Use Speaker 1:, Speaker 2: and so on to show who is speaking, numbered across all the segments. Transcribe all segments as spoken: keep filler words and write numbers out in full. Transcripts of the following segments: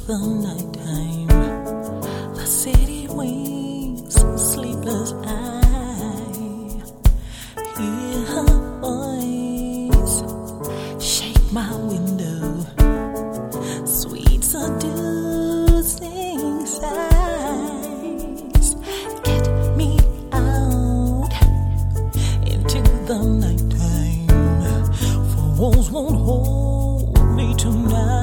Speaker 1: the nighttime, the city wings, sleepless eye. Hear her voice, shake my window, sweet seducing sighs. Get me out into the nighttime, for walls won't hold me tonight.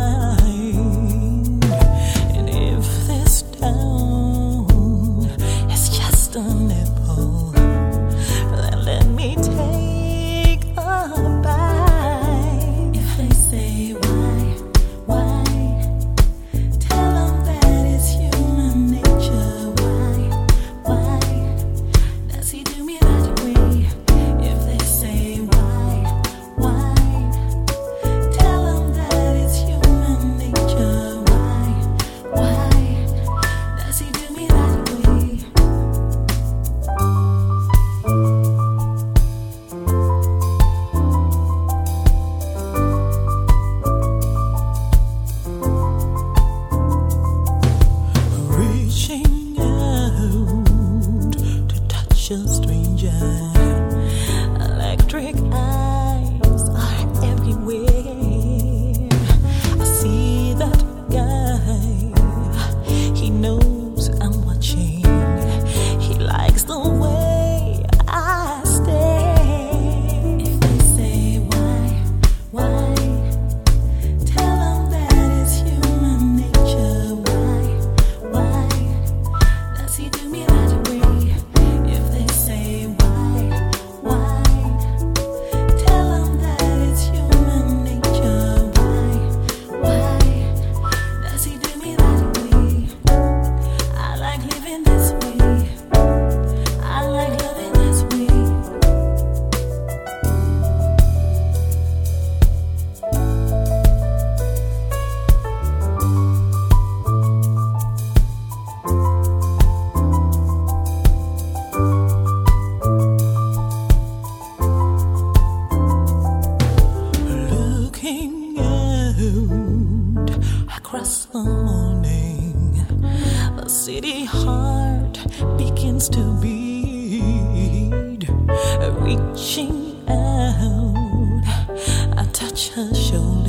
Speaker 1: And if this town is just a nipple, then let me take a bite. If they say why, why, tell them that it's human nature. Why, why does he do me that way? If they say why, why, tell them that it's human nature. Why, why does he do me that way? Reaching out to touch a stranger, electric eyes are everywhere. I see that guy, he knows I'm watching. He likes the way I stare. If they say why, why, tell them that it's human nature. Why, why does he do me that way? If they say why, why, tell them that it's human nature. Why, why does he do me that way? I like living this way. I like loving this way. Looking out across the morning, the city heart begins to beat. Reaching out, I touch her shoulder.